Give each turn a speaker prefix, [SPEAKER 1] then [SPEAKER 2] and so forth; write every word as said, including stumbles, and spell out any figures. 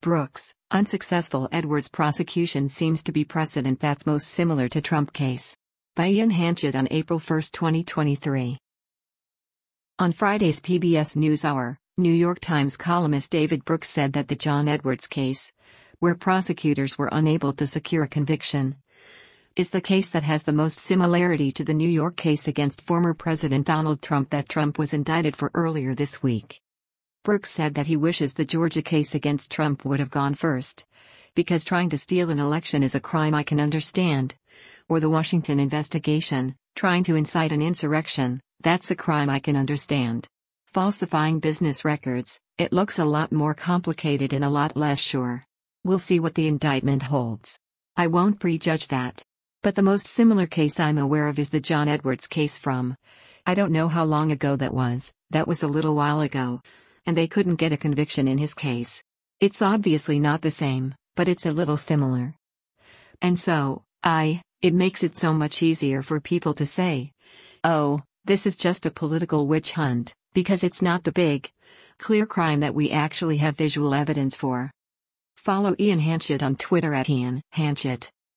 [SPEAKER 1] Brooks, unsuccessful Edwards prosecution seems to be precedent that's most similar to Trump case. By Ian Hanchett on April first, twenty twenty-three. On Friday's P B S NewsHour, New York Times columnist David Brooks said that the John Edwards case, where prosecutors were unable to secure a conviction, is the case that has the most similarity to the New York case against former President Donald Trump that Trump was indicted for earlier this week. Brooks said that he wishes the Georgia case against Trump would have gone first, because trying to steal an election is a crime I can understand. Or the Washington investigation, trying to incite an insurrection, that's a crime I can understand. Falsifying business records, it looks a lot more complicated and a lot less sure. We'll see what the indictment holds. I won't prejudge that. But the most similar case I'm aware of is the John Edwards case from, I don't know how long ago that was, that was a little while ago. And they couldn't get a conviction in his case. It's obviously not the same, but it's a little similar. And so, I, it makes it so much easier for people to say, oh, this is just a political witch hunt, because it's not the big, clear crime that we actually have visual evidence for. Follow Ian Hanchett on Twitter at Ian Hanchett.